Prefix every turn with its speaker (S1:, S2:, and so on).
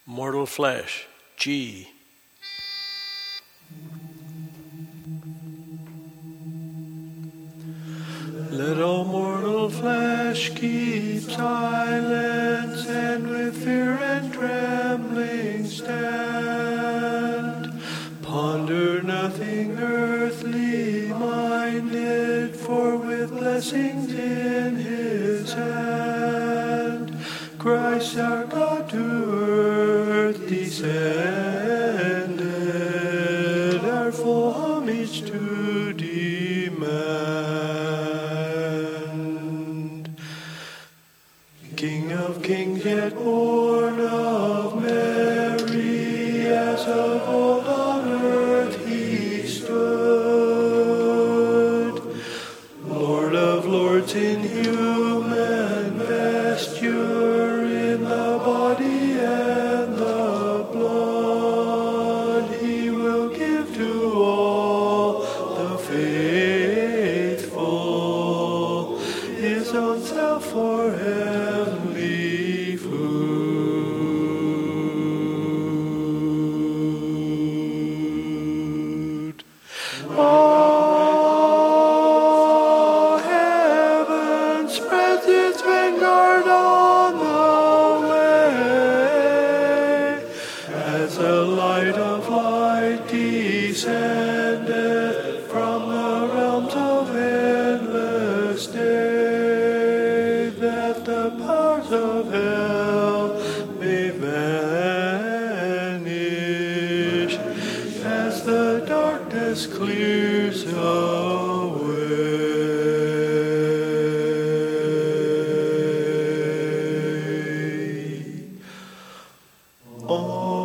S1: Mortal flesh, G. Let all mortal flesh keep silence, and with fear and trembling stand. Ponder nothing earthly minded, for with blessings in his hand, Christ our God to earth descended, our full homage to demand. King of kings, yet born of Mary, as of old on earth he stood. Lord of lords in human vesture, in the body and the blood, he will give to all the faithful his own self for heavenly food. Oh, heaven spreads its vanguard on the way, as the light of light descended from the realms of endless day, that the powers of hell may vanish as the darkness clears away.